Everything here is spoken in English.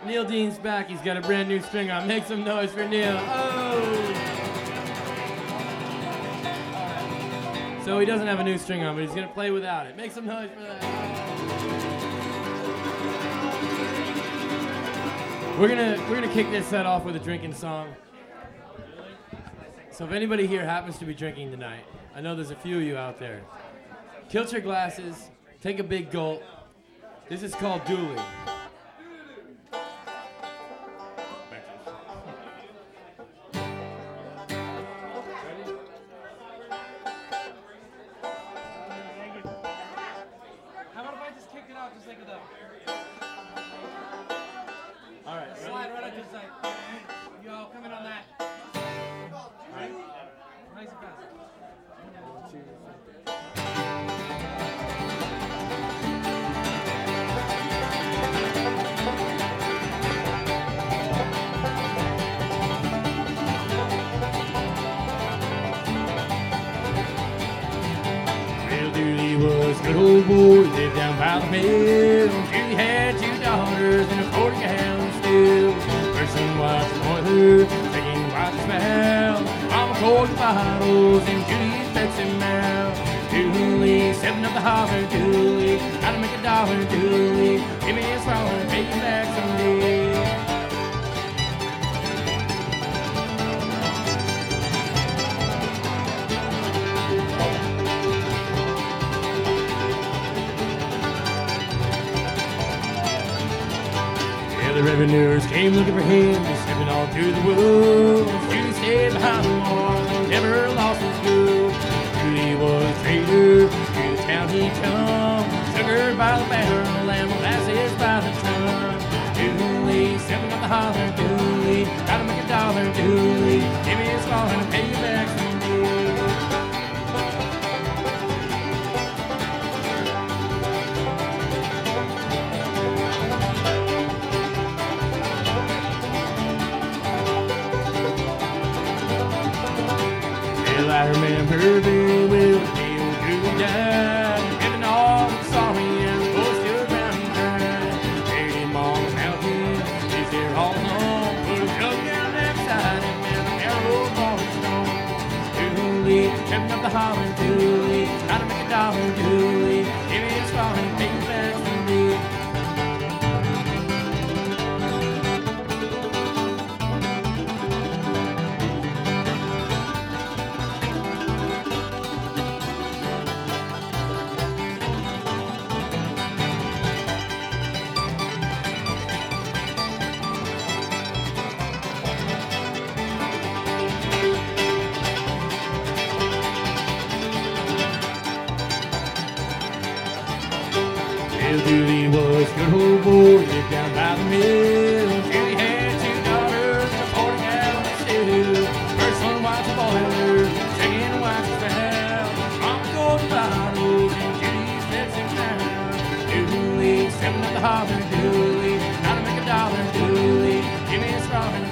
Neil Dean's back. He's got a brand new string on. Make some noise for Neil. Oh! So he doesn't have a new string on, but he's going to play without it. Make some noise for that. We're gonna kick this set off with a drinking song. So if anybody here happens to be drinking tonight, I know there's a few of you out there. Kilt your glasses, take a big gulp. This is called Dooley. How about if I just kick it out just like a dog? All right. Slide right up to the side. You all come in on that. All right. Nice and fast. Well, Dooley was a good old boy, lived down by the mill. Dooley had 2 daughters and a 40-gallon still. First son was a boiler, second was a smell. Mama called the bottles and Dooley fetched them out. Dooley, stepping up the holler, Dooley, how to make $1, Dooley. Give me a smile and pay you back someday. The revenuers came looking for him, just stepping all through the woods. Dooley stayed behind the walls and never lost his cool. Dooley was a trader to the town he come. Sugar by the barrel and molasses by the ton. Dooley, stepping up the holler, Dooley, how to make $1, Dooley. Give me a small and I'll pay you back someday. I remember very well the day old Dooley died. Heaven all was sorry and the boys stood round and cried. Buried him on the mountain, he's there all alone. Put a jug down that side and man, a narrow falling stone. Dooley, stepping up the holler, Dooley, how to make $1, Dooley. Give me a straw and pay you back someday. Well, Dooley was a good old boy, lived down by the mill. Dooley had 2 daughters and a 40-gallon still. First one was a boiler, second was a spout. Mama gold bottles and Dooley fetched him down. Dooley, stepping up the holler, Dooley, how to make $1, Dooley. Give me a straw and